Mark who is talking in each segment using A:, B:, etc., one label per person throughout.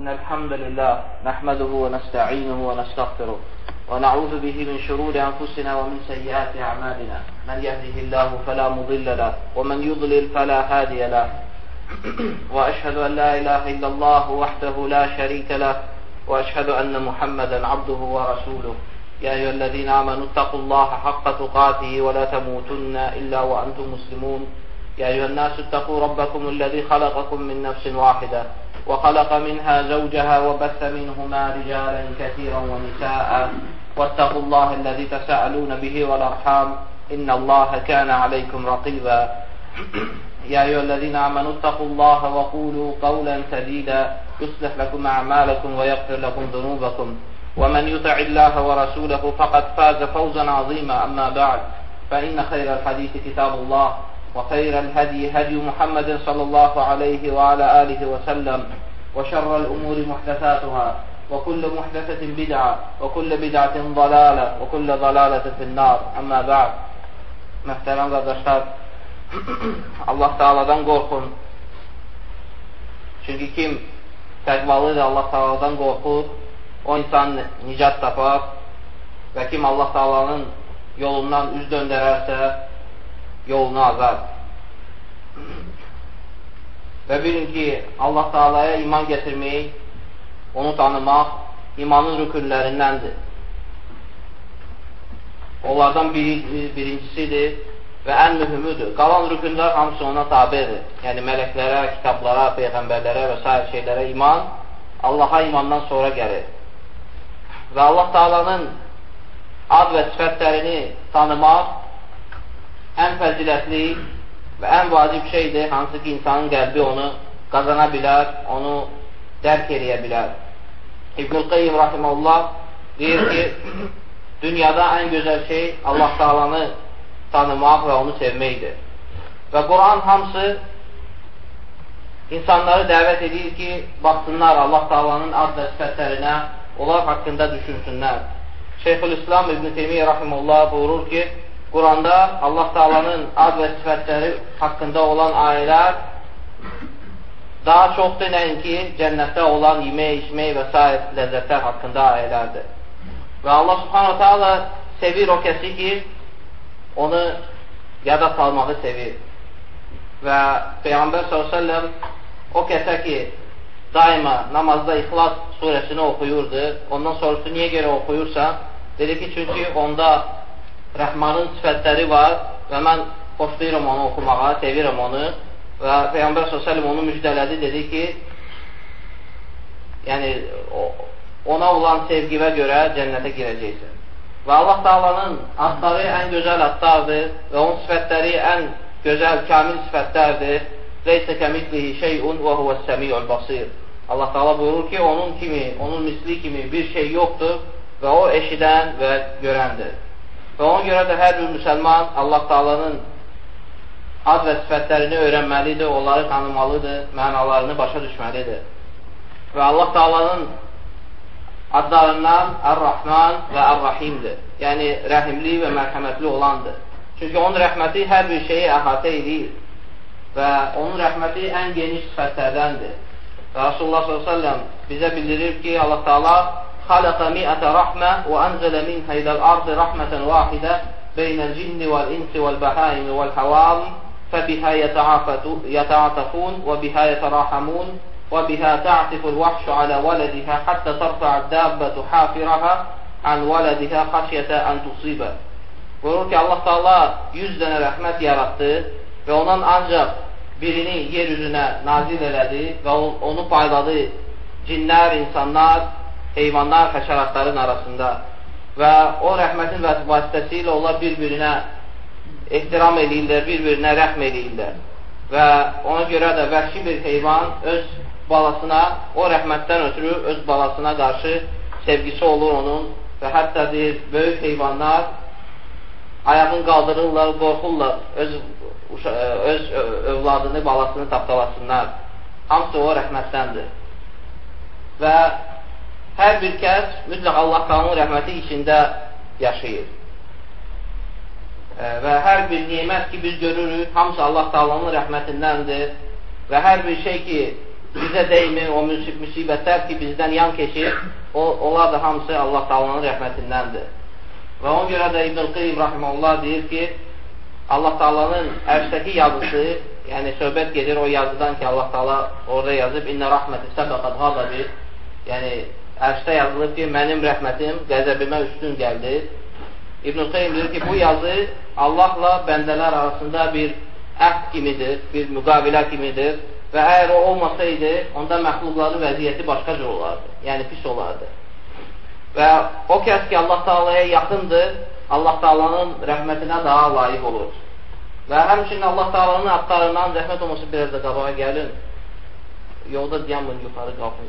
A: إن الحمد لله نحمده ونستعينه ونستغفره ونعوذ به من شرور أنفسنا ومن سيئات أعمالنا من يهده الله فلا مضل له ومن يضلل فلا هادي له وأشهد أن لا إله إلا الله وحده لا شريك له وأشهد أن محمدا عبده ورسوله يا أيها الذين آمنوا اتقوا الله حق تقاته ولا تموتن إلا وأنتم مسلمون يا أيها الناس اتقوا ربكم الذي خلقكم من نفس واحدة وخلق منها زوجها وبث منهما رجالا كثيرا ونساء واتقوا الله الذي تساءلون به والأرحام إن الله كان عليكم رقيبا يا أيها الذين آمنوا اتقوا الله وقولوا قولا سديدا يصلح لكم أعمالكم ويغفر لكم ذنوبكم ومن يطع الله ورسوله فقد فاز فوزا عظيما أما بعد فإن خير الحديث كتاب الله وخير الهدي هدي محمد صلى الله عليه وعلى آله وسلم وشر الأمور محدثاتها وكل محدثة بدعة وكل بدعة ضلالة وكل ضلالة في النار أما بعد Muhterem kardeşler, Allah Teala'dan qorxun. Çünki kim təqvalıdır, Allah Teala'dan qorxur, o insan nicat tapar və kim Allah Teala'nın yolundan üz döndərərsə, yolunu azar. Və bilin ki, Allah Teala'ya iman gətirmək, onu tanımaq imanın rükünlərindəndir. Onlardan birincisidir və ən mühümüdür. Qalan rükünlər hamısı ona tabidir. Yəni mələklərə, kitablara, peyğəmbərlərə və s. şeylərə iman Allaha imandan sonra gəlir. Və Allah Teala'nın ad və sifətlərini tanımaq ən fəzilətli və ən vacib şeydir, hansı ki, insanın qəlbi onu qazana bilər, onu dərk eləyə bilər. İbn-i Qayyim Rahimullah deyir ki, dünyada ən gözəl şey Allah Teala'nı tanımaq və onu sevməkdir. Və Quran hamısı insanları dəvət edir ki, baxsınlar Allah Teala'nın ad və sifətlərinə, onlar haqqında düşünsünlər. Şeyxülislam İbn-i Teymiyyə Rahimullah buyurur ki, Quranda Allah Teala'nın ad və sifətləri haqqında olan ayələr daha çoxdur nəinki cənnətdə olan yemək, içmək və s. ləzzətlər haqqında ayələrdir. Və Allah Subhanahu Teala sevir o kəsi ki, onu yada salmağı sevir. Və Peyğəmbər s.ə.v o kəsə ki, daima namazda İxlas surəsini oxuyurdu, ondan sonrası niyə görə oxuyursa, dedi ki, çünki onda Rəhmanın sifətləri var və mən xoşlayıram onu oxumağa, sevirəm onu və Peyğəmbər s.ə.v onu müjdələdi, dedi ki, yəni ona olan sevgivə görə cənnətə girəcəksin. Və Allah Teala'nın adları ən gözəl adlardır və onun sifətləri ən gözəl, kamil sifətlərdir. Leysə kəmitlihi şeyun və huvəs-səmi'ul basir. Allah Teala buyurur ki, onun kimi, onun misli kimi bir şey yoxdur və o eşidən və görəndir. Və ona görə də hər bir müsəlman Allah Teala'nın ad və sifətlərini öyrənməlidir, onları tanımalıdır, mənalarını başa düşməlidir. Və Allah Teala'nın adlarından Ər-Rahman və Ər-Rahimdir. Yəni, rəhimli və mərhəmətli olandır. Çünki onun rəhməti hər bir şeyi əhatə edir və onun rəhməti ən geniş sifətlərdəndir. Və Rasulullah s.ə.v bizə bildirir ki, Allah Teala xaləqə mi'ətə rəhmə və ənzələ minhə iləl ardı rəhmətən vahidə beynəl cinni vəl-insi vəl-bəhaimi vəl-həvam fəbihə yətəatəfun və bihə yətərahamun وبها تعطف الوحش على ولدها حتى ترفع الدابة حافرها عن ولدها خشية أن تصيبه. Buyurur ki, Allah Teala 100 dənə rəhmət yaratdı və ondan ancaq birini yer üzünə nazil elədi və onu payladı cinlər, insanlar, heyvanlar, həşəratların arasında. Və o rəhmətin vasitəsilə onlar bir-birinə ehtiram edirlər, bir-birinə rəhm edirlər. Və ona görə də vəhşi bir heyvan öz balasına, o rəhmətdən ötürü öz balasına qarşı sevgisi olur onun və hətta deyir, böyük heyvanlar ayağını qaldırırlar, qorxurlar öz övladını, balasını tapdalasınlar. Hamısı o rəhmətdəndir. Və hər bir kəs mütləq Allah Teala'nın rəhməti içində yaşayır. Və hər bir nimət ki biz görürük, hamısı Allah Teala'nın rəhmətindəndir və hər bir şey ki bizə deymir, o müsibətlər ki, bizdən yan keçir, onlar da hamısı Allah Taala'nın rəhmətindəndir. Və ona görə də İbn-i Qeym rahimehullah deyir ki, Allah Taala'nın ərşdəki yazısı, yəni söhbət gedir o yazıdan ki, Allah Taala orada yazıb İnne rahmeti səbəqət ğadabi, yəni ərşdə yazılıb ki, mənim rəhmətim qəzəbimə üstün gəldi. İbn-i Qeym deyir ki, bu yazı Allahla bəndələr arasında bir əhd kimidir, bir müqavilə kimidir və əgər o olmasaydı, onda məxluqların vəziyyəti başqa cür olardı, yəni pis olardı. Və o kəs ki, Allah Taala'ya yaxındır, Allah Taala'nın rəhmətinə daha layiq olur. Və həmçinin Allah Taala'nın adlarından, rəhmət olması biraz da qabağa gəlin, yolda dayanmayın, yuxarı qalxın.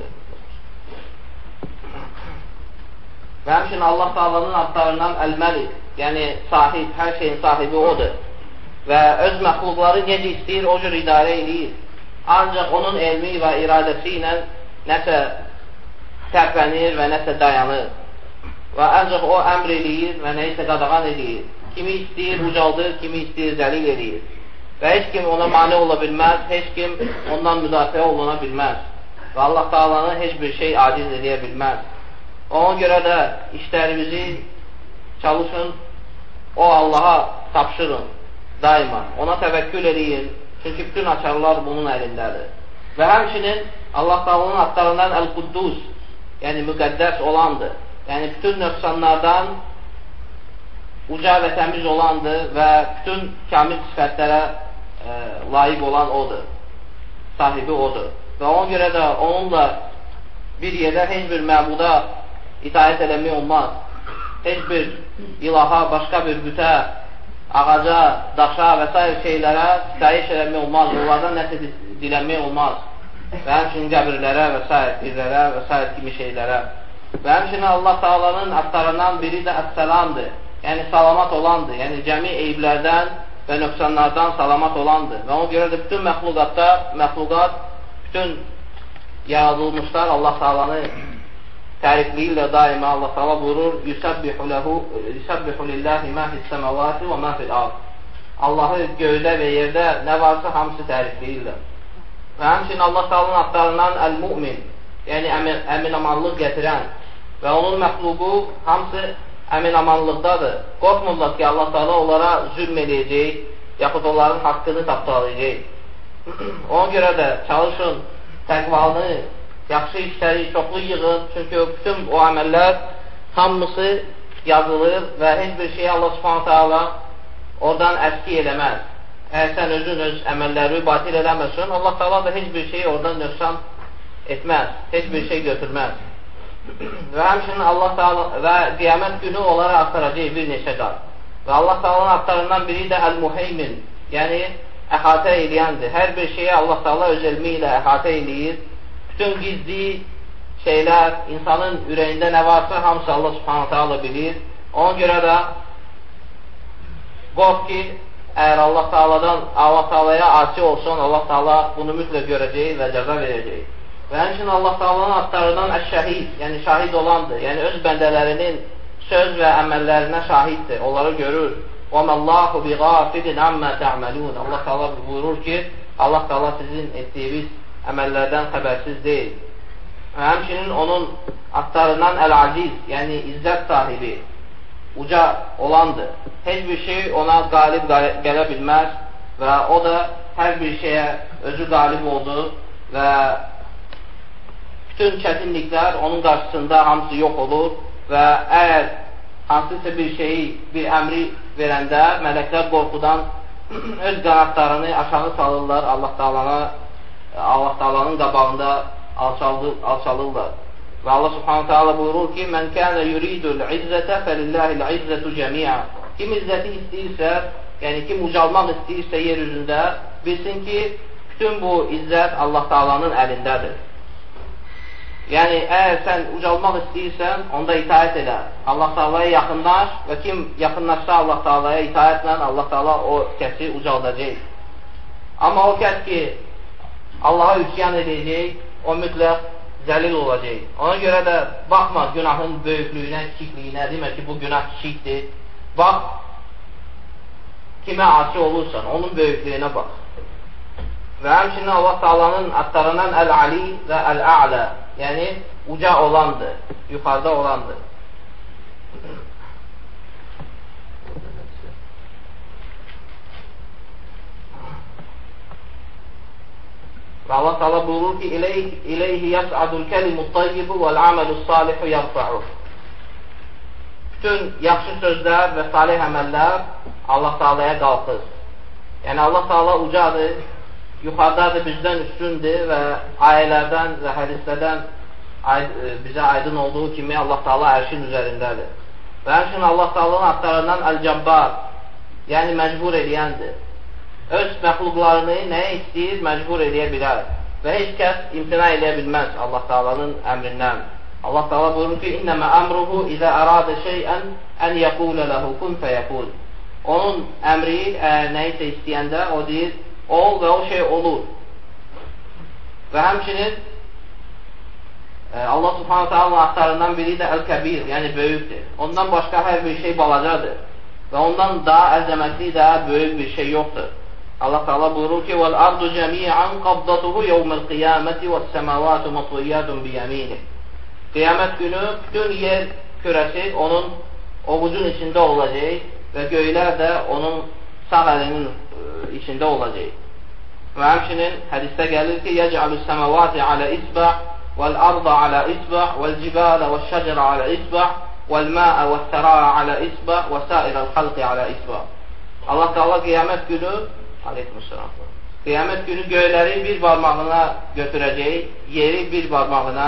A: Və həmçinin Allah Taala'nın adlarından Əl-Məlik, yəni sahib, hər şeyin sahibi odur. Və öz məxluqları necə istəyir, o cür idarə edir. Ancaq onun elmi və iradəsi ilə nəsə tərpənir və nəsə dayanır. Və ancaq o əmr edir və nəyisə qadağan edir. Kimi istəyir, ucaldır, kimi istəyir, zəlil edir. Və heç kim ona mane ola bilməz, heç kim ondan müdafiə oluna bilməz. Və Allah Taala'nı heç bir şey aciz edə bilməz. Ona görə də işlərimizi çalışın, o Allaha tapşırın daima. Ona təvəkkül edin, çünki bütün açarlar bunun əlindədir. Və həmçinin Allah Taala'nın adlarından Əl-Quddus, yəni müqəddəs olandır. Yəni bütün nöqsanlardan uca və təmiz olandır və bütün kamil sifətlərə layiq olan odur, sahibi odur. Və ona görə də onunla bir yerdə heç bir məbuda itaət eləmək olmaz. Heç bir ilaha, başqa bir bütə, ağaca, daşa və s. şeylərə sitayiş eləmək olmaz. Onlardan nəsə dilənmək olmaz. Və həmçinin qəbirlərə və s. pirlərə və s. kimi şeylərə. Və həmçinin Allah Taala'nın adlarından biri də Əs-Səlamdır. Yəni salamat olandır. Yəni cəmi eyiblərdən və nöqsanlardan salamat olandır. Və ona görə də bütün məxluqat, bütün yaradılmışlar Allah Taala'nı tərifliyirlə daima. Allah Taala buyurur: "Yusabbihu lillahi ma fis-semavati və ma fil-ard." Allahı göydə və yerdə nə varsa hamısı tərifləyirlər. Və həmçinin Allah Taala'nın adlarından Əl-Mu'min, yəni əmin-amanlıq gətirən və onun məxluqu hamısı əmin-amanlıqdadır. Qorxmurlar ki, Allah Taala onlara zülm edəcək, yaxud onların haqqını tapdalayacaq. Ona görə də çalışın, təqvanı, yaxşı işləri çoxlu yığın, çünki bütün o əməllər hamısı yazılır və heç bir şey Allah Subhanahu Taala oradan əski eləməz. Əgər sən özün öz əməlləri batil eləməsin, Allah Taala da heç bir şey oradan nöqsan etməz, heç bir şey götürməz. Və həmçinin Allah Taala və qiyamət günü onlara axtaracaq bir neçə qat. Və Allah Taala'nın adlarından biri də Əl-Muheymin, yəni əhatə eləyəndir. Hər bir şeyə Allah Taala öz elmi ilə əhatə eləyir. Bütün gizli şeylər, insanın ürəyində nə varsa hamısı Allah Subhanahu Taala bilir. Ona görə də qorx ki, əgər Allah Taala'ya asi olsun, Allah Taala bunu mütləq görəcək və cəza verəcək. Və həmçinin Allah Taala'nın adlarından Əş-Şəhid, yəni şahid olandır. Yəni öz bəndələrinin söz və əməllərinə şahiddir, onları görür. وَمَاللّٰهُ بِغَافِلٍ عَمَّا تَعْمَلُونَ Allah Taala buyurur ki, Allah Taala sizin etdiyiniz əməllərdən xəbərsiz deyil. Və həmçinin onun adlarından Əl-Aziz, yəni izzət sahibi, uca olandır. Heç bir şey ona qalib gələ bilməz və o da hər bir şeyə özü qalib oldu və bütün çətinliklər onun qarşısında hamısı yox olur və əgər hansısa bir şeyi, bir əmri verəndə mələklər qorxudan öz qanadlarını aşağı salırlar, Allah Taala'nın qabağında alçalırlar. Və Allah Subhanahu Taala buyurur ki: "Mən kana yuridul izzata felillahil izzatu cemi'a." Kim izzəti istəyirsə, yəni kim ucalmaq istəyirsə yer üzündə, bilsin ki, bütün bu izzət Allah Taala'nın əlindədir. Yəni, əgər sən ucalmaq istəyirsən, onda itaət elə. Allah Taala'ya yaxınlaş və kim yaxınlaşsa Allah Taala'ya itaətlə, Allah Taala o kəsi ucaldacaq. Amma o kəs ki, Allaha üsyan edəcək, o mütləq zəlil olacaq. Ona görə də baxma günahın böyüklüyünə, kiçikliyinə, demək ki, bu günah kiçikdir. Bax, kimə asi olursan, onun böyüklüyünə bax. Və həmçinin Allah Taala'nın adlarından Əl-Ali və Əl-A'la, yəni uca olandır, yuxarıda olandır. Və Allah Taala buyurur ki, İleyhi yas'adul kelimut tayyibu vel amelus salihu yarfa'uh. Bütün yaxşı sözlər və salih əməllər Allah Taala'ya qalxır. Yəni Allah Taala ucadır, yuxarıdadır, bizdən üstündür və ayələrdən və hədislərdən bizə aydın olduğu kimi Allah Taala ərşin üzərindədir. Və həmçinin Allah Taala'nın adlarından Əl-Cəbbar, yəni məcbur eləyəndir. Öz məxluqlarını nəyə istəyir, məcbur eləyə bilər və heç kəs imtina eləyə bilməz Allah Taala'nın əmrindən. Allah Taala buyurur ki, İnnəmə əmruhu izə əradə şeyən ən yəqulə ləhu kun fəyəkul. Onun əmri nəyisə istəyəndə o deyir, ol və o şey olur. Və həmçinin Allah Subhanahu Taala adlarından biri də Əl-Kəbir, yəni böyükdür. Ondan başqa hər bir şey balacadır və ondan daha əzəmətli, daha böyük bir şey yoxdur. Allah Taala buyurur ki, "Vel-ardu cemi'an qabdatuhu yawmal-qiyamati was-semawati matwiyatun bi-yaminih." Qiyamət günü bütün yer kürəsi onun ovucun içində olacaq və göylər də onun sağ əlinin içində olacaq. Və həmçinin hədisdə gəlir ki, "Yec'alus-semawati ala isba' vel-arda ala isba' vel-cibala veş-şecera ala isba' vel-ma'a ve's-sara'a ala isba' və sairəl-xalqi ala isba'." Allah Taala qiyamət günü Qiyamət günü göyləri bir barmağına götürəcək, yeri bir barmağına,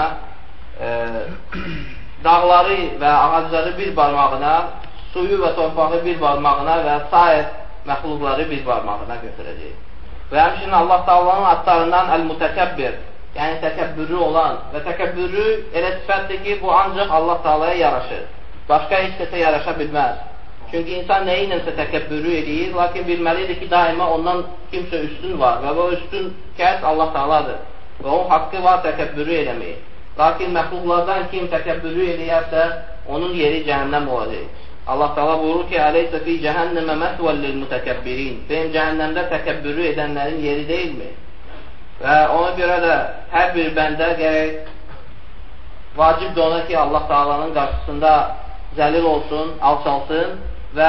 A: dağları və ağacları bir barmağına, suyu və torpağı bir barmağına və sair məxluqları bir barmağına götürəcək. Və həmçinin Allah Taala'nın adlarından Əl-Mütəkəbbir, yəni təkəbbürlü olan və təkəbbürlü elə sifətdir ki, bu ancaq Allah Taala'ya yaraşır. Başqa heç kəsə yaraşa bilməz. Çünki insan nəyi ilənsə təkəbbürlü edir, lakin bilməlidir ki, daima ondan kimsə üstün var və bu üstün kəs Allah Taaladır və onun haqqı var təkəbbürlü eləmək. Lakin məxluqlardan kim təkəbbürlü eləyərsə, onun yeri cəhənnəm olacaq. Allah Taala buyurur ki, "Əleysə fi cəhənnəmə məsvəl lil-mütəkəbbirin." Deyim, cəhənnəmdə təkəbbürlü edənlərin yeri deyilmi? Və ona görə də hər bir bəndə gərək vacibdir ona ki, Allah Taala'nın qarşısında zəlil olsun, alçalsın və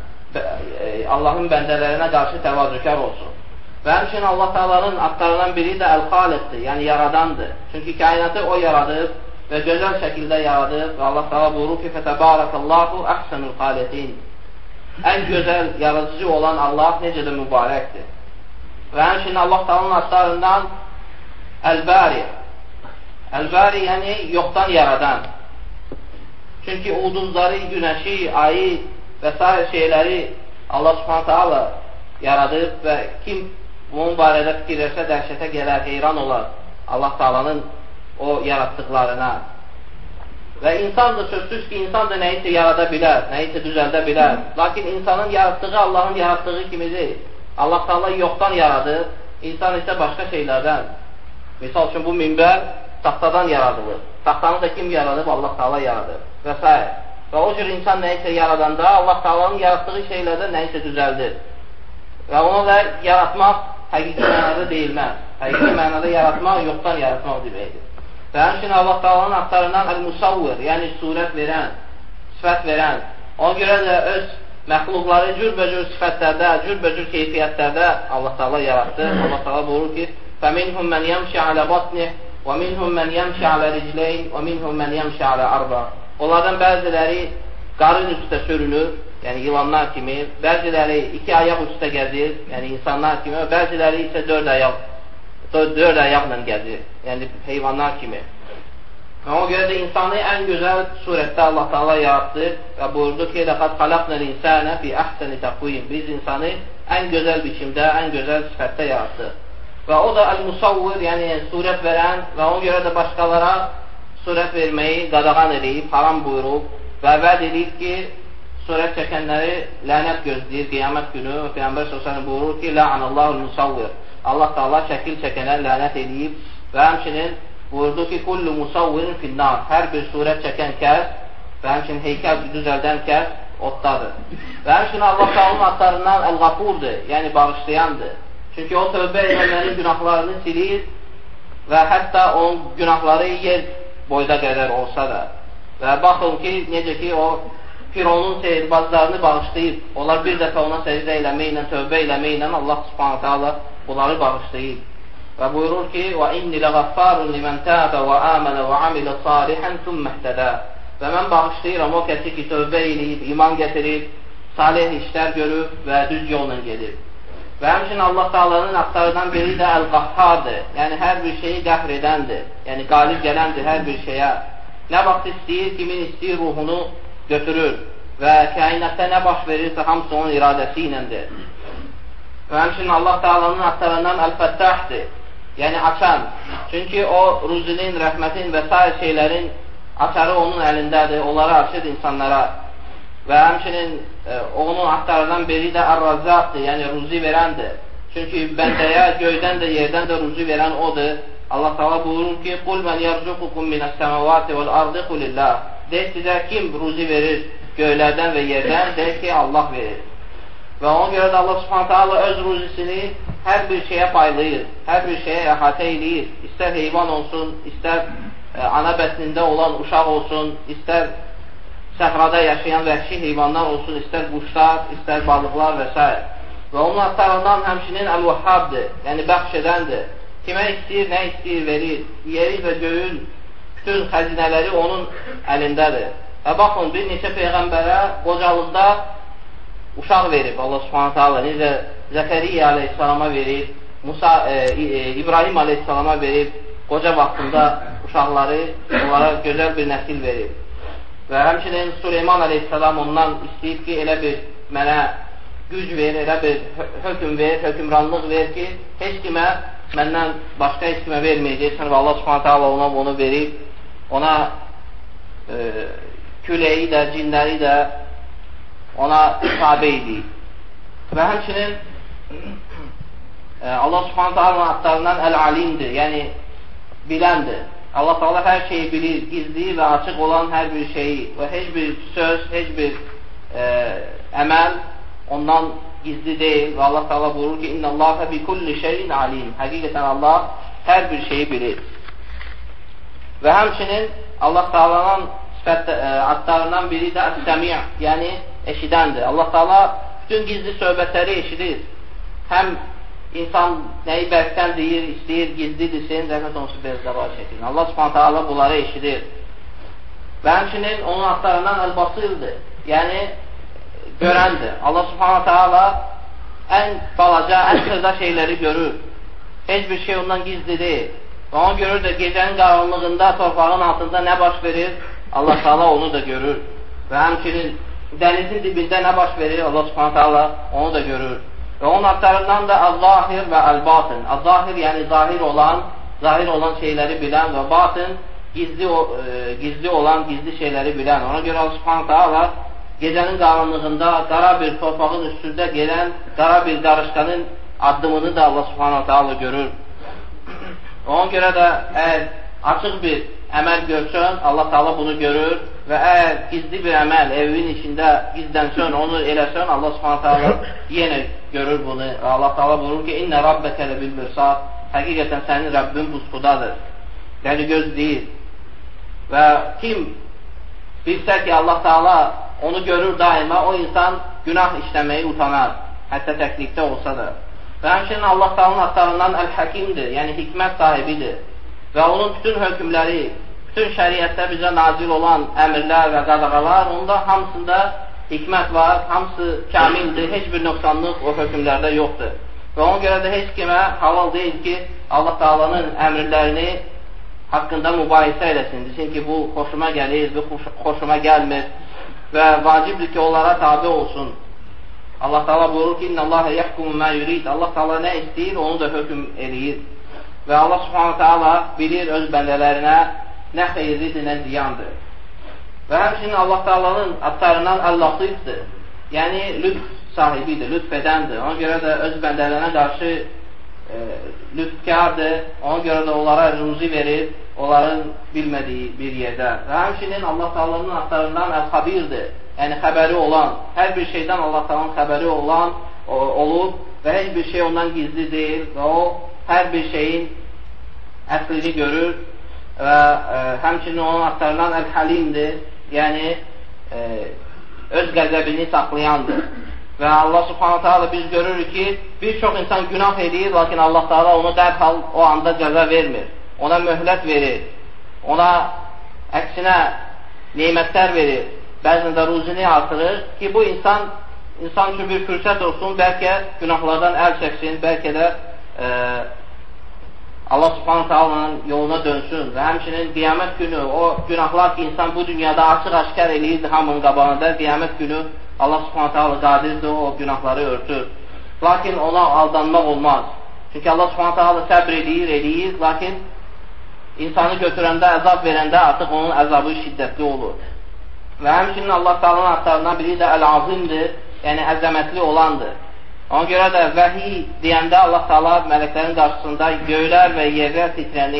A: Allahın bəndələrinə qarşı təvazükar olsun. Və həmçinin Allah Taala'nın adlarından biri də Əl-Xaliqdir, yəni yaradandır. Çünki kainatı o yaradıb və gözəl şəkildə yaradıb və Allah Taala buyurur ki, "Fətəbarəkallahu əhsənul xaliqin." Ən gözəl yaradıcı olan Allah necə də mübarəkdir. Və həmçinin Allah Taala'nın adlarından Əl-Bari. Əl-Bari yəni yoxdan yaradan. Çünki ulduzları, günəşi, ayı və s. şeyləri Allah Subhanahu Taala yaradıb və kim bunun barədə fikirləşsə dəhşətə gələr, heyran olar Allah Taala'nın o yaratdıqlarına. Və insan da sözsüz ki, insan da nəyisə yarada bilər, nəyisə düzəldə bilər. Lakin insanın yaratdığı Allahın yaratdığı kimidir. Allah Taala yoxdan yaradır, insan isə başqa şeylərdən. Misal üçün bu minbər taxtadan yaradılır. Taxtanı da kim yaradıb? Allah Taala yaradır və s. Və o cür insan nəyisə yaradanda Allah Taala'nın yaratdığı şeylərdə nəyisə düzəldir. Və ona da yaratmaq həqiqi mənada deyilməz. Həqiqi mənada yaratmaq yoxdan yaratmaq deməkdir. Və həmçinin Allah Taala'nın adlarından Əl-Musavvir, yəni surət verən, sifət verən. Ona görə də öz məxluqları cürbəcür sifətlərdə, cürbəcür keyfiyyətlərdə Allah Taala yaratdı. Allah Taala buyurur ki, فَمِنْهُمْ مَنْ يَمْشِي عَلَى بَطْنِهِ وَمِنْهُمْ مَنْ يَمْشِي عَلَى رِجْلَيْنِ وَمِنْهُمْ مَنْ يَمْشِي عَلَى أَرْبَعٍ. Onlardan bəziləri qarın üstə sürünür, yəni yılanlar kimi, bəziləri iki ayaq üstə gəzir, yəni insanlar kimi, bəziləri isə dörd ayaqla gəzir, yəni heyvanlar kimi. Və ona görə də insanı ən gözəl surətdə Allah Taala yaratdı və buyurdu ki, لَقَدْ خَلَقْنَا الْإِنسَانَ فِي أَحْسَنِ تَقْوِيمٍ. Biz insanı ən gözəl biçimdə, ən gözəl sifətdə yaratdı. Və o da Əl-Musavvir, yəni surət verən və ona görə də başqalara surət verməyi qadağan edib, haram buyurub və vəd edib ki, surət çəkənləri lənət gözləyir qiyamət günü. Peyğəmbər s.ə.v buyurur ki, La'anallahul musavvir. Allah Taala şəkil çəkənə lənət edib və həmçinin buyurdu ki, kullu musavvirin finnar. Hər bir surət çəkən kəs və həmçinin heykəl düzəldən kəs otdadır. Və həmçinin Allah Taala'nın adlarından Əl-Qafurdur, yəni bağışlayandır. Çünki o tövbə edənlərin günahlarını silir və hətta onun günahları yer boyda qədər olsa da. Və baxın ki, necə ki, o Fironun seyirbazlarını bağışlayıb, onlar bir dəfə ona səcdə eləməklə, tövbə eləməklə Allah subhanahu ta'ala bunları bağışlayıb. Və buyurur ki, وَإِنِّ لَغَفَّارٌ لِمَنْ تَابَ وَآمَنَ وَعَمِلَ صَالِحًا ثُمَّ اهْتَدَى. Və mən bağışlayıram o kəsi ki, tövbə eləyib, iman gətirib, salih işlər görüb və düz yolla gedib. Və həmçinin Allah Taala'nın adlarından biri də Əl-Qahhardır. Yəni, hər bir şeyi qəhr edəndir. Yəni, qalib gələndir hər bir şeyə. Nə vaxt istəyir, kimin istəyir ruhunu götürür və kainatda nə baş verirsə, hamısı onun iradəsi iləndir. Və həmçinin Allah Taala'nın adlarından Əl-Fəttahdır. Yəni, açan. Çünki o, ruzinin, rəhmətin və s. şeylərin açarı onun əlindədir. Onları açır insanlara. Və həmçinin onun adlarından biri də Ər-Razzaqdır, yəni ruzi verəndir. Çünki bəndəyə göydən də, yerdən də ruzi verən odur. Allah Teala buyurur ki, قُلْ مَنْ يَرْزُقُكُمْ مِنَ السَّمَوَاتِ وَالْأَرْضِ قُلِ اللّٰهِ. Deyək sizə kim ruzi verir göylərdən və yerdən? Deyək ki, Allah verir. Və ona görə də Allah Subhanahu Teala öz ruzisini hər bir şeyə paylayır, hər bir şeyə əhatə eləyir. İstər heyvan olsun, istər ana bətnində olan uşaq olsun, istər səhrada yaşayan vəhşi heyvanlar olsun, istər quşlar, istər balıqlar və s. Və onun adlarından həmçinin Əl-Vəhhabdır, yəni bəxş edəndir. Kimə istəyir, nə istəyir, verir. Yeri və göyün bütün xəzinələri onun əlindədir. Və baxın, bir neçə Peyğəmbərə qocalıqda uşaq verib Allah Subhanahu Teala. Necə Zəkəriyyə aleyhissalama verib, İbrahim aleyhissalama verib, qoca vaxtında uşaqları onlara gözəl bir nəsil verib. Və həmçinin Süleyman aleyhissalam ondan istəyib ki, elə bir mənə güc ver, elə bir hökm ver, hökmranlıq ver ki, heç kimə, məndən başqa heç kimə verməyəcəksən və Allah Subhanahu Teala ona bunu verib, ona küləyi də, cinləri də ona tabe edib. Və həmçinin Allah Subhanahu Teala adlarından Əl-Alimdir, yəni biləndir. Allah Teala hər şeyi bilir, gizli və açıq olan hər bir şeyi və heç bir söz, heç bir əməl ondan gizli deyil və Allah Teala buyurur ki, İnna Allaha bi kulli şeyin alim. Həqiqətən Allah hər bir şeyi bilir. Və həmçinin Allah Teala'nın adlarından biri də Əs-Səmi', yəni eşidəndir. Allah Teala bütün gizli söhbətləri eşidir. Həm İnsan nəyi bərkdən deyir, istəyir, gizli desin, zəhmət onsuz bezdə var çəkin. Allah Subhanahu Teala bunları eşidir. Və həmçinin onun adlarından Əl-Basirdir, yəni görəndir. Allah Subhanahu Teala ən balaca, ən xırda şeyləri görür. Heç bir şey ondan gizli deyil. Və onu görür də gecənin qaranlığında, torpağın altında nə baş verir, Allah Teala onu da görür. Və həmçinin dənizin dibində nə baş verir, Allah Subhanahu Teala onu da görür. Və onun adlarından da Əl-Zahir və Əl-Batın. Əl-Zahir yəni zahir olan şeyləri bilən və batın gizli olan gizli şeyləri bilən. Ona görə Allah Subhanahu Teala gecənin qaranlığında qara bir torpağın üstündə gələn qara bir qarışqanın addımını da Allah Subhanahu Teala görür. Ona görə də əgər açıq bir əməl görsən, Allah Teala bunu görür və əgər gizli bir əməl evin içində gizlənsən, onu eləsən, Allah Subhanahu Teala yenə görür bunu. Allah Teala buyurur ki, İnnə rabbəkə ləbil mirsad. Həqiqətən sənin Rəbbin pusqudadır. Yəni gözləyir. Və kim bilsə ki, Allah Teala onu görür daima, o insan günah işləməyi utanar. Hətta təklikdə olsa da. Və həmçinin Allah Teala'nın adlarından Əl-Həkimdir, yəni hikmət sahibidir. Və onun bütün hökmləri, bütün şəriətdə bizə nazil olan əmirlər və qadağalar, onda hamısında hikmət var, hamısı kamildir, heç bir nöqsanlıq o hökmlərdə yoxdur. Və ona görə də heç kimə halal deyil ki, Allah Teala'nın əmrlərini haqqında mübahisə eləsin. Desin ki, bu xoşuma gəlir, bu xoşuma gəlmir və vacibdir ki, onlara tabi olsun. Allah Teala buyurur ki, İnna Allaha yahkumu ma yurid. Allah Teala nə istəyir, onu da hökm eləyir. Və Allah Subhanahu Teala bilir öz bəndələrinə nə xeyirlidir, nə ziyandır. Və həmçinin Allah Teala'nın adlarından Əl-Latifdir. Yəni, lütf sahibidir, lütf edəndir. Ona görə də öz bəndələrinə qarşı lütfkardır. Ona görə də onlara ruzi verir, onların bilmədiyi bir yerdə. Və həmçinin Allah Teala'nın adlarından Əl-Xabirdir. Yəni, xəbəri olan, hər bir şeydən Allah Teala'nın xəbəri olan olub və heç bir şey ondan gizli deyil və o hər bir şeyin əslini görür və həmçinin onun adlarından Əl-Halimdir, yəni öz qəzəbini saxlayandır. Və Allah subhanahu ta'ala biz görürük ki, bir çox insan günah edir, lakin Allah ta'ala onu dərhal o anda cəza vermir, ona möhlət verir, ona əksinə nemətlər verir, bəzən də ruzini artırır ki, bu insan üçün bir fürsət olsun, bəlkə günahlardan əl çəksin, bəlkə də Allah subhanahu ta'alanın yoluna dönsün və həmçinin qiyamət günü o günahlar ki, insan bu dünyada açıq-aşkar eləyirdi hamının qabağında, qiyamət günü Allah subhanahu ta'ala qadirdir, o günahları örtür. Lakin ona aldanmaq olmaz. Çünki Allah subhanahu ta'ala səbr eləyir, lakin insanı götürəndə, əzab verəndə artıq onun əzabı şiddətli olur. Və həmçinin Allah ta'alanın adlarından biri də Əl-Azimdir, yəni əzəmətli olandır. Ona görə də vəhiy deyəndə Allah Taala mələklərin qarşısında göylər və yerlər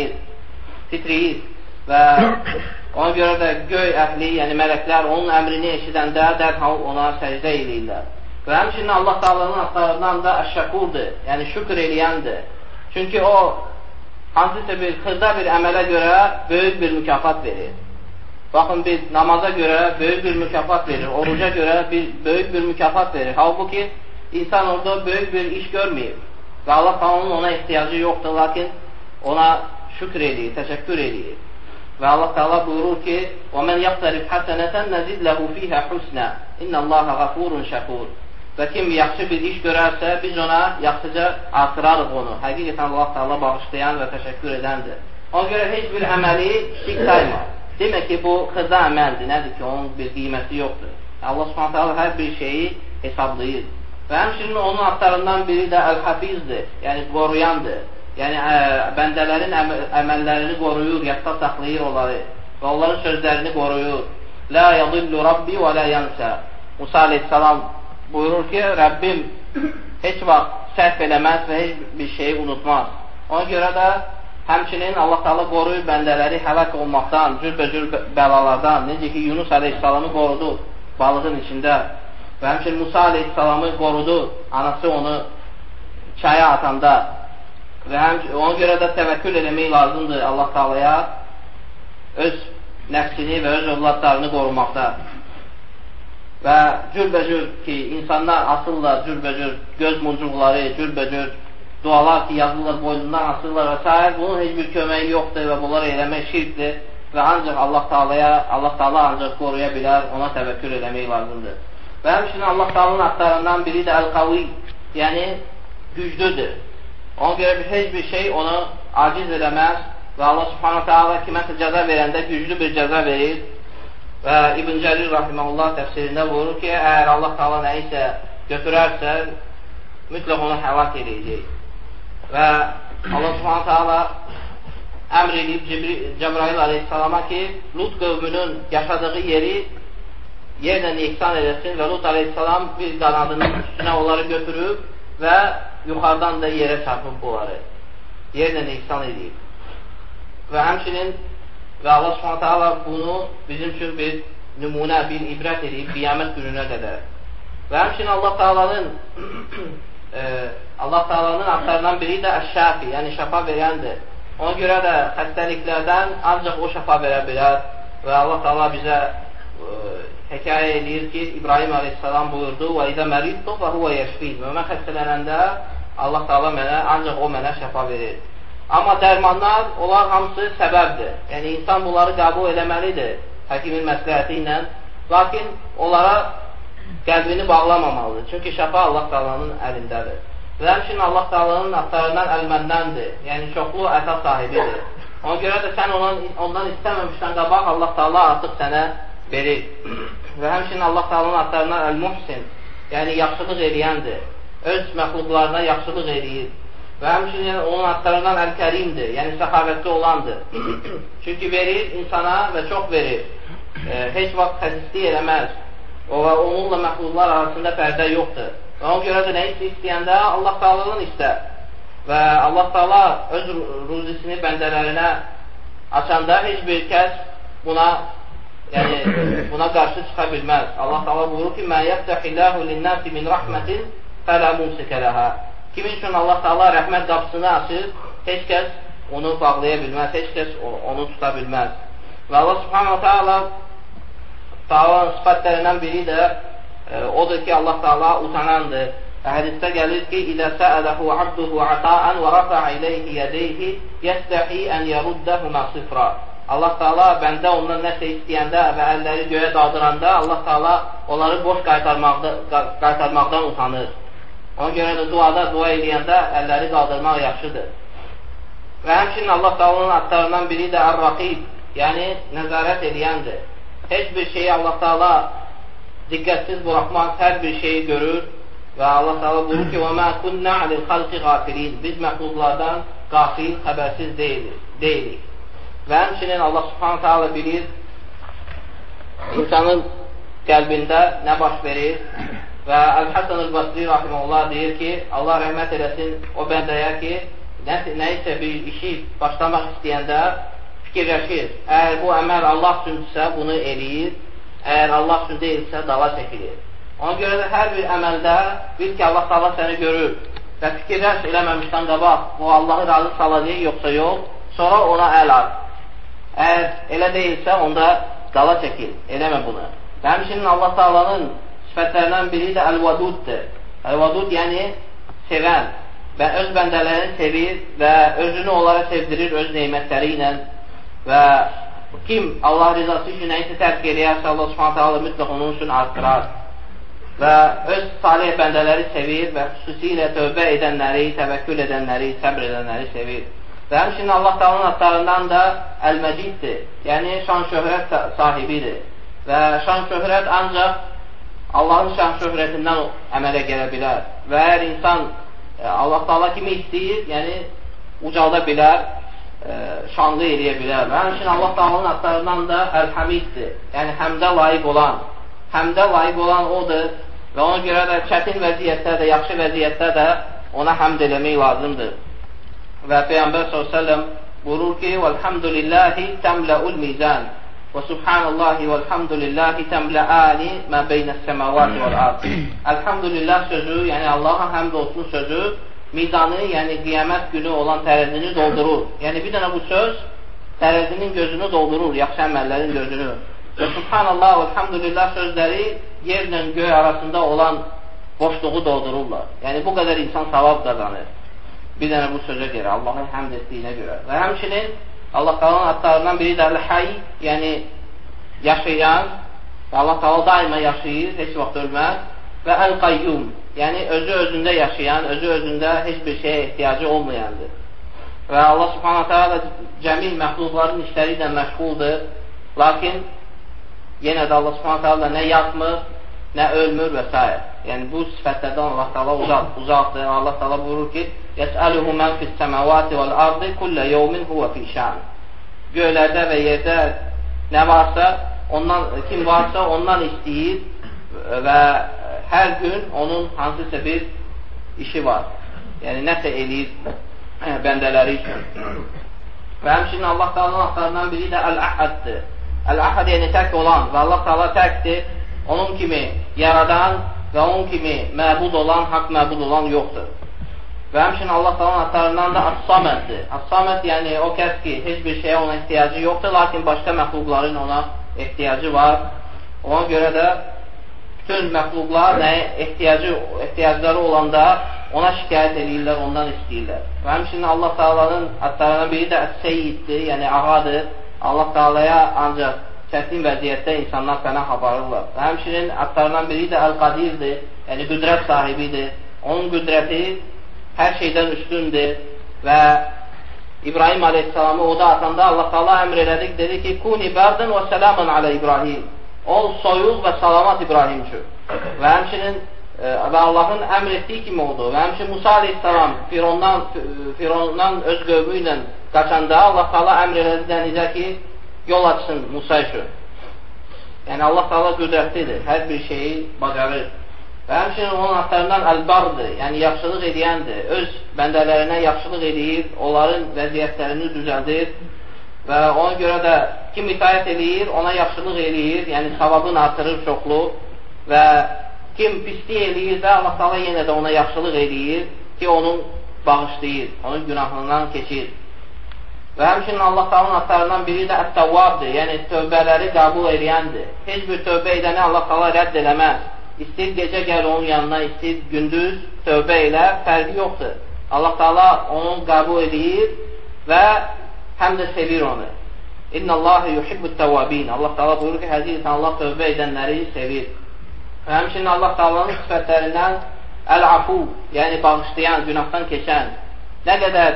A: titrəyir və ona görə də göy əhli, yəni mələklər onun əmrini eşidəndə dərhal ona səcdə edirlər. Və həmçinin Allah Taala'nın adlarından da Əş-Şəkurdur, yəni şükür eləyəndir. Çünki o hansısa bir xırda bir əmələ görə böyük bir mükafat verir. Baxın, bir namaza görə böyük bir mükafat verir, oruca görə böyük bir mükafat verir. Halbuki İnsan orada böyük bir iş görməyib və Allah Taala'nın ona ehtiyacı yoxdur, lakin ona şükür edir, təşəkkür edir. Və Allah Taala buyurur ki: "Və men yaqtarif hasanatan nazid lahu fiha husna. İnnallaha gafurun şakur." Və kim yaxşı bir iş görərsə, biz ona yaxşıca artırarıq onu. Həqiqətən Allah Taala bağışlayan və təşəkkür edəndir. Ona görə heç bir əməli kiçik sayma. Demək ki, bu xırda əməldir, nədir ki, onun bir qiyməti yoxdur. Allah Subhanahu taala hər bir şeyi hesablayır. Və həmçinin onun adlarından biri də Əl-Hafizdir, yəni qoruyandır. Yəni bəndələrin əməllərini qoruyur, yadda saxlayır onları və onların sözlərini qoruyur. La yadillu Rabbi və la yansa. Musa aleyhissalam buyurur ki, Rəbbim heç vaxt səhv eləməz və heç bir şeyi unutmaz. Ona görə də həmçinin Allah Taala qoruyur bəndələri həlak olmaqdan, cürbəcür bəlalardan. Necə ki, Yunus aleyhissalamı qorudu balığın içində. Və həmçinin Musa aleyhissalamı qorudu, anası onu çaya atanda. Və ona görə də təvəkkül eləmək lazımdır Allah Taala'ya öz nəfsini və öz övladlarını qorumaqda. Və cürbəcür ki, insanlar asırlar, cürbəcür göz muncuqları, cürbəcür dualar ki, yazılır, boynundan asırlar və s. Bunun heç bir köməyi yoxdur və bunları eləmək şirkdir və ancaq Allah Taala ancaq qoruya bilər, ona təvəkkül eləmək lazımdır. Və həmçinin Allah Taala'nın adlarından biri də Əl-Qavi, yəni güclüdür. Ona görə heç bir şey onu aciz eləməz və Allah Subhanahu Taala kiməsə cəza verəndə güclü bir cəza verir. Və İbn Cərir rahimehullah təfsirində buyurur ki, əgər Allah Taala nəyisə götürərsə, mütləq onu həlak edəcək. Və Allah Subhanahu Taala əmr edib Cəbrail aleyhissalama ki, Lut qövmünün yaşadığı yeri yerlə yeksan edəsin və Lut aleyhissalam bir qanadının üstünə onları götürüb və yuxarıdan da yerə çarpıb bunları. Yerlə yeksan edib. Və həmçinin və Allah Subhanahu taala bunu bizim üçün bir nümunə, bir ibrət edib qiyamət gününə qədər. Və həmçinin Allah Taala'nın adlarından biri də Əş-Şafi, yəni şəfa verəndir. Ona görə də xəstəliklərdən ancaq o şəfa verə bilər və Allah Taala bizə hekayə edir ki, İbrahim aleyhissalam buyurdu: "Və izə məridtu və huvə yəşfin." Və mən xəstələnəndə Allah Taala ancaq o mənə şəfa verir. Amma dərmanlar, onlar hamısı səbəbdir. Yəni insan bunları qəbul eləməlidir həkimin məsləhəti ilə. Lakin onlara qəlbini bağlamamalıdır. Çünki şəfa Allah Taala'nın əlindədir. Və həmçinin Allah Taala'nın adlarından Əl-Mənnəndir. Yəni çoxlu əta sahibidir. Ona görə də sən ondan istəməmişdən qabaq Allah Taala artıq sənə verir. Və həmçinin Allah Taala'nın adlarından Əl-Muhsin, yəni yaxşılıq eləyəndir. Öz məxluqlarına yaxşılıq eləyir. Və həmçinin onun adlarından Əl-Kərimdir, yəni səxavətli olandır. Çünki verir insana və çox verir. Heç vaxt xəsislik eləməz. Və onunla məxluqlar arasında pərdə yoxdur. Və ona görə də nə istəyəndə Allah Taala'nın istər. Və Allah Taala öz ruzisini bəndələrinə açanda heç bir kəs buna qarşı çıxa bilməz. Allah Taala buyurur ki: "Mə yəftəhillahu lin-nasi min rahmetin fələ mumsikə ləhə. Kimin üçün Allah Taala rəhmət qapısını açır, heç kəs onu bağlaya bilməz, heç kəs onu tuta bilməz. Və Allah Subhanahu Taala Taala'nın sifətlərindən biri də odur ki, Allah Taala utanandır. Hədisdə gəlir ki, İdə səələhu abduhu ata'an və rafa'a iləyhi yədəyhi yəstəhi ən yəruddəhumə sıfra. Allah Taala bəndə ondan nəsə istəyəndə və əlləri göyə qaldıranda Allah Taala onları boş qaytarmaqdan utanır. Ona görə də duada dua eləyəndə əlləri qaldırmaq yaxşıdır. Və həmçinin Allah Taala'nın adlarından biri də Ər-Raqib, yəni nəzarət eləyəndir. Heç bir şeyi Allah Taala diqqətsiz buraxmaz, hər bir şeyi görür. Və Allah Taala buyurur ki: "Və mə kunnə alil xalqi qafilin." Biz məxluqlardan qafil, xəbərsiz deyilik. Və həmçinin Allah Subhanahu Taala bilir insanın qəlbində nə baş verir. Və Əl-Həsən Əl-Basri rahimehullah deyir ki, Allah rəhmət eləsin o bəndəyə ki, nəyisə bir işi başlamaq istəyəndə fikirləşir. Əgər bu əməl Allah üçünsə bunu eləyir, əgər Allah üçün deyilsə dala çəkilir. Ona görə də hər bir əməldə bil ki, Allah Taala səni görür və fikirləş eləməmişdən qabaq, bu Allahı razı salacaq yoxsa yox, sonra ona əl at. Əgər elə deyilsə, onda dala çəkil, eləmə bunu. Və həmçinin Allah Taala'nın sifətlərindən biri də Əl-Vaduddur. Əl-Vadud yəni sevən və öz bəndələrini sevir və özünü onlara sevdirir öz neymətləri ilə və kim Allah rizası üçün nəyisə tərk eləyərsə, Allah Subhanahu Taala mütləq onun üçün artırar və öz salih bəndələri sevir və xüsusilə tövbə edənləri, təvəkkül edənləri, səbr edənləri sevir. Və həmçinin Allah Taala'nın adlarından da Əl-Məciddir, yəni şan-şöhrət sahibidir və şan-şöhrət ancaq Allahın şan-şöhrətindən əmələ gələ bilər və əgər insan Allah Taala kimi istəyir, yəni ucalda bilər, şanlı eləyə bilər. Və həmçinin Allah Taala'nın adlarından da Əl-Hamiddir, yəni həmdə layiq olan. Həmdə layiq olan odur və ona görə də çətin vəziyyətdə də, yaxşı vəziyyətdə də ona həmd eləmək lazımdır. Və Peyğəmbər s.ə.v buyurur ki, "Vəlhamdülillahi təmlə'ul mizan və subhanallahi vəlhamdülillahi təmlə'ani mə beynəs-səmavati vəl-ard." Elhamdülillah sözü, yəni Allaha həmd olsun sözü mizanı, yəni qiyamət günü olan tərəzini doldurur. Yəni bir dənə bu söz tərəzinin gözünü doldurur, yaxşı əməllərin gözünü. Və subhanallah və elhamdülillah sözləri yerlə göy arasında olan boşluğu doldururlar. Yəni bu qədər insan savab qazanır. Bir dənə bu sözə görə, Allahın həmd etdiyinə görə. Və həmçinin Allah Taala'nın adlarından biri də Əl-Hay, yəni yaşayan, Allah Taala daima yaşayır, heç vaxt ölməz. Və Əl-Qayyum, yəni özü özündə yaşayan, özü özündə heç bir şeyə ehtiyacı olmayandır. Və Allah Subhanahu Taala cəmi məxluqların işləri ilə məşğuldur. Lakin yenə də Allah Subhanahu Taala nə yatmır, nə ölmür və s. Yəni bu sifətlərdən Allah Taala uzaqdır. Allah Taala buyurur ki: "Yəsəluhu men fis-semavati vel-ardı kullu yawmin huwa fi şan." Göylərdə və yerdə nə varsa, kim varsa ondan istəyir və hər gün onun hansısa bir işi var. Yəni nəsə eləyir bəndələri üçün. Və həmçinin Allah Taala'nın adlarından biri də Əl-Əhəddir. Əl-Əhəd yəni tək olan və Allah Taala təkdir. Onun kimi yaradan və onun kimi məbud olan, haqq məbud olan yoxdur. Və həmçinin Allah Taala'nın adlarından da As-Saməddir. As-Saməd yəni o kəs ki, heç bir şeyə ona ehtiyacı yoxdur, lakin başqa məxluqların ona ehtiyacı var. Ona görə də bütün məxluqlar nəyə ehtiyacları olanda ona şikayət edirlər, ondan istəyirlər. Və həmçinin Allah Taala'nın adlarından biri də Əs-Seyyiddir, yəni ağadır. Allah Taala'ya ancaq çətin vəziyyətdə insanlar pənah aparırlar. Və həmçinin adlarından biri də Əl-Qadirdir, yəni qüdrət sahibidir. Onun qüdrəti hər şeydən üstündür və İbrahim Aleyhisselamı oda atanda Allah Taala əmr elədik, dedi ki, "Kuni bərdən və selaman alə İbrahim." Ol soyuq və salamat İbrahim üçün. Və həmçinin və Allahın əmr etdiyi kimi oldu. Və həmçinin Musa Aleyhisselam Firondan öz qövmü ilə qaçanda Allah Taala əmr elədi dənizə ki, yol açsın Musa üçün. Yəni Allah Taala qüdrətlidir, hər bir şeyi bacarır. Və həmçinin onun adlarından Əl-Bardır, yəni yaxşılıq edəyəndir. Öz bəndələrinə yaxşılıq edəyir, onların vəziyyətlərini düzəldir və ona görə də kim itayət eləyir, ona yaxşılıq eləyir, yəni savabını artırır çoxlu və kim pislik eləyir də, Allah Taala yenə də ona yaxşılıq eləyir ki, onun bağışlayır, onun günahından keçir. Və həmçinin Allah Taala'nın adlarından biri də Ət-Təvvabdır, yəni tövbələri qəbul edəndir. Heç bir tövbə edəni Allah Taala rədd eləməz. İstir gecə gəl onun yanına, istir gündüz tövbə elə, fərqi yoxdur. Allah Taala onu qəbul edir və həm də sevir onu. İnnəllahi yuhibbut-təvvabin. Allah Taala buyurur ki, həqiqətən Allah tövbə edənləri sevir. Və həmçinin Allah Taala'nın sifətlərindən Əl-Afu, yəni bağışlayan, günahdan keçən. Nə qədər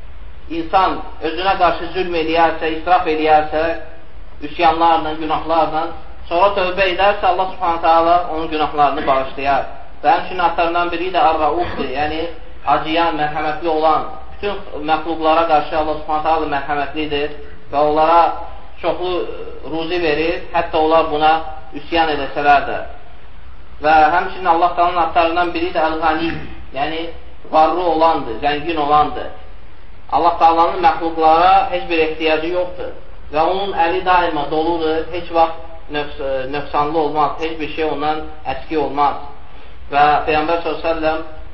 A: insan özünə qarşı zülm eləyərsə, israf eləyərsə, üsyanlarla, günahlarla, sonra tövbə edərsə, Allah Subhanahu Taala onun günahlarını bağışlayar. Və həmçinin adlarından biri də Ar-Raufdur, yəni acıyan, mərhəmətli olan, bütün məxluqlara qarşı Allah Subhanahu Taala mərhəmətlidir və onlara çoxlu ruzi verir, hətta onlar buna üsyan edəsələr də. Və həmçinin Allah Taala'nın adlarından biri də Əl-Ğani, yəni varlı olandır, zəngin olandır. Allah Taala'nın məxluqlara heç bir ehtiyacı yoxdur və onun əli daima doludur, heç vaxt nöqsanlı olmaz, heç bir şey ondan əski olmaz. Və Peyğəmbər s.ə.v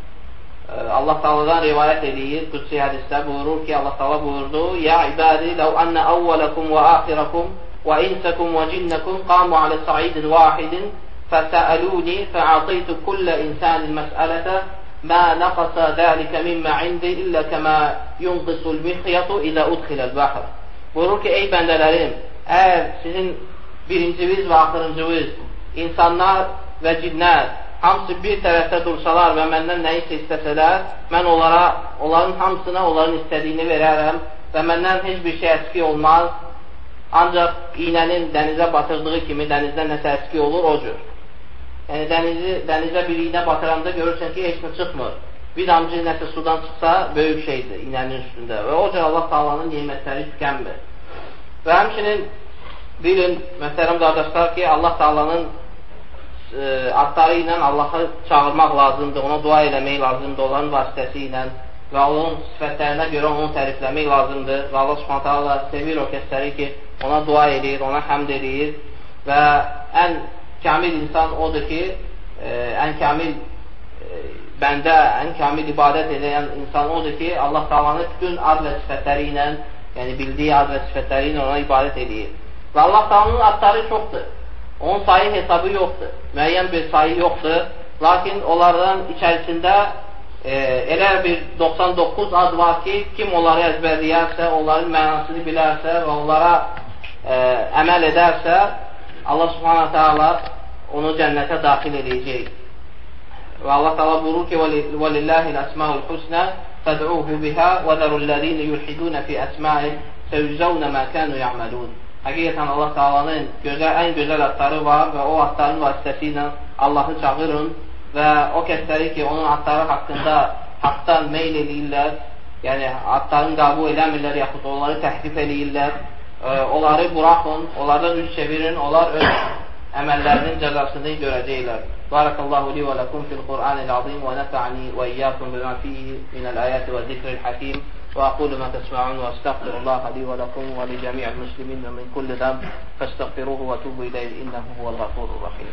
A: Allah Taala'dan rivayət edir, qudsi hədisdə buyurur ki, Allah Taala buyurdu: "Ya ibadi, law anna awwalakum wa akhirakum wa insakum wa jinnakum qamu ala sa'idin wahidin فسألوني فأعطيت كل إنسان مسألة ما نقص ذلك مما عندي إلا كما ينقص المخيط إذا أدخل البحر." Buyurur ki, ey bəndələrim, əgər sizin birinciniz və axırıncınız, insanlar və cinlər hamısı bir tərəfdə dursalar və məndən nə isə istəsələr, mən onların hamısına onların istədiyini verərəm və məndən heç bir şey əski olmaz. Ancaq iynənin dənizə batırdığı kimi dənizdə nəsə əski olur, o cür. Yəni dənizə bir iynə batıranda görürsən ki, heç nə çıxmır. Bir damcı nəsə sudan çıxsa, böyük şeydir iynənin üstündə. Və o cür Allah Taala'nın nimətləri tükənmir. Və həmçinin bilin, möhtərəm qardaşlar ki, Allah Taala'nın adları ilə Allah'ı çağırmaq lazımdır, ona dua eləmək lazımdır, onların vasitəsi ilə və onun sifətlərinə görə onu tərifləmək lazımdır. Və Allah Subhanahu Taala sevir o kəsləri ki, ona dua edir, ona həmd edir və ən kamil insan odur ki, ən kamil bəndə, ən kamil ibadət edən insan odur ki, Allah Taala'nın bütün ad və sifətləri ilə, yəni bildiyi ad və sifətləri ilə ona ibadət edir. Və Allah Taala'nın adları çoxdur. Onun sayı hesabı yoxdur. Müəyyən bir sayı yoxdur. Lakin onlardan içərisində elə bir 99 ad var ki, kim onları əzbərləyərsə, onların mənasını bilərsə və onlara əməl edərsə, Allah Subhanahu Taala onu cənnətə daxil edəcək. Və Allah Taala buyurur ki: "Velillahi'l asmaul husna fad'uhu biha və zarul-ladina yulhidun fi asma'i sayuzawna ma kanu ya'malun." Həqiqətən Allah Taala'nın ən gözəl adları var və o adların vasitəsilə Allahı çağırın və o kəsləri ki, onun adları haqqında haqdan meyl edirlər, yəni adlarını qəbul eləmirlər, yaxud onları təhrif edirlər, onları buraxın, onlardan üz çevirin, onlar öz əməllərinin cəzasını görəcəklər. Barakallahu li və lakum fil Qur'anil azim və nafa'ani və iyyakum bima fihi minəl ayati və zikril hakim və aqulu ma tesma'un və estağfirullaha li və lakum və li cəmi'il muslimin və min kulli dam fəstəğfiruhu və tubu ileyh innehu huvel gafurur rahim.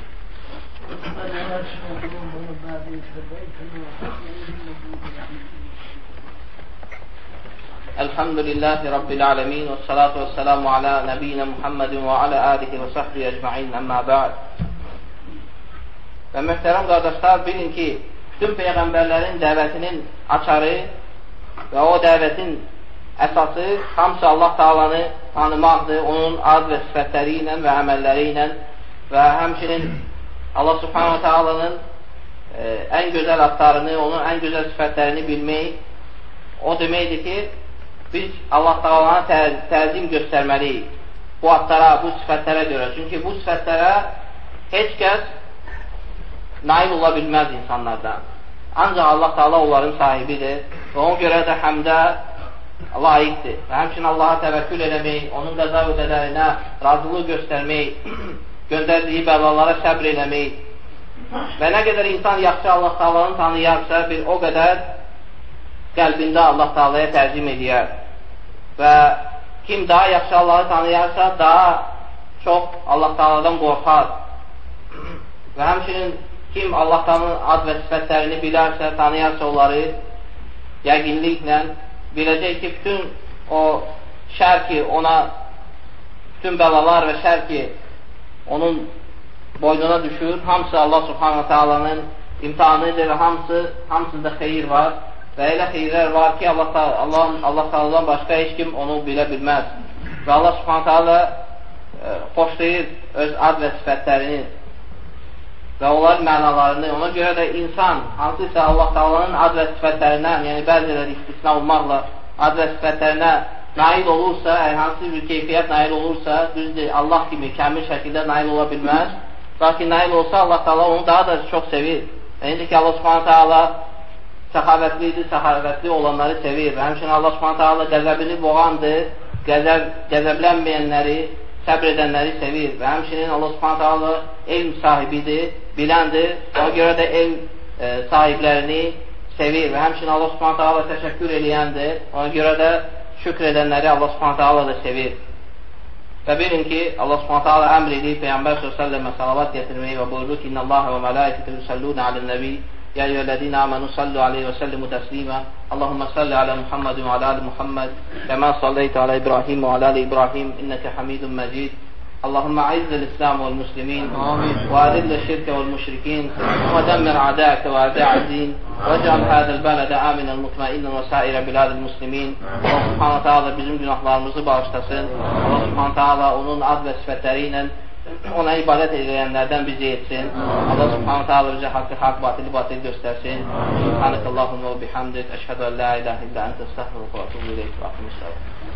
A: Elhamdülillahi Rabbil alemin və salatu və selamu ala nəbiyyina Muhammedin və ala alihi və sahbihi ecma'in əmmə ba'd. Və möhtərəm qardaşlar, bilin ki, bütün Peyğəmbərlərin dəvətinin açarı və o dəvətin əsası hamısı Allah Taala'nı tanımaqdır, onun ad və sifətləri ilə və əməlləri ilə və həmçinin Allah Subhanahu Taala'nın ən gözəl adlarını, onun ən gözəl sifətlərini bilmək o deməkdir ki, biz Allah Taala'na təzim göstərməliyik bu adlara, bu sifətlərə görə. Çünki bu sifətlərə heç kəs nail ola bilməz insanlardan. Ancaq Allah Taala onların sahibidir və ona görə də həmdə layiqdir. Və həmçinin Allaha təvəkkül eləmək, onun qəza və qədərinə razılıq göstərmək, göndərdiyi bəlalara səbr eləmək və nə qədər insan yaxşı Allah Taala'nı tanıyarsa, bir o qədər qəlbində Allah Taala'ya təzim edər. Və kim daha yaxşı Allahı tanıyarsa, daha çox Allah Taala'dan qorxar. Və həmçinin kim Allah'tanın ad və sifətlərini bilərsə, tanıyarsa onları yəqinliklə biləcək ki, bütün o şər ki ona, bütün bəlalar və şər ki onun boynuna düşür, hamısı Allah subhanahu ta'alanın imtihanıdır və hamısında xeyir var və elə xeyirlər var ki Allah ta'alan başqa heç kim onu bilə bilməz və Allah subhanahu ta'ala xoşlayır öz ad və sifətlərini və onların mənalarını. Ona görə də insan hansısa Allah ta'alanın ad və sifətlərindən, yəni bəziləri istisna olmaqla ad və sifətlərinə nail olursa, hansı bir keyfiyyət nail olursa, düzdür, Allah kimi kəmil şəkildə nail ola bilməz. Lakin nail olsa, Allah Taala onu daha da çox sevir. İndi ki, Allah Subhanahu Taala səxavətlidir, səxavətli olanları sevir. Və həmçinin Allah Subhanahu Taala qəzəbini boğandır, qəzəblənməyənləri, səbr edənləri sevir. Və həmçinin Allah Subhanahu Taala elm sahibidir, biləndir. Ona görə də elm sahiblərini sevir. Və həmçinin Allah Subhanahu Taala təşəkkür eləyəndir. Ona görə də şükr edənləri Allah Subhanahu Taala da sevir. Və bilin ki, Allah Subhanahu Taala əmr edib Peyğəmbər s.ə.və salavat gətirməyi və buyurdu ki, İnnəllaha və mələikətə yusalluna aləl-nəbi ya eyyuhəl-ləzina amanu sallu aleyhi və sallimu təslimə Allahumma salli alə Muhammedin və alə ali Muhammed kəmə salleytə alə İbrahim və alə ali İbrahim innəkə hamidun məcid اللهم أعز الإسلام والمسلمين وأذل الشرك والمشركين ودمر أعداءك وأعداء الدين واجعل هذا البلد آمنا مطمئنا وسائر بلاد المسلمين. Allah Subhanahu Taala bizim günahlarımızı bağışlasın. Allah Subhanahu Taala onun ad və sifətləri ilə ona ibadət edilənlərdən bizi etsin. Allah Subhanahu Taala bizə haqqı haqq, batili batil göstərsin. Subhanakallahumma və bihamdik, əşhədu en la ilahe illa ente, estağfiruke və etûbü ileyk.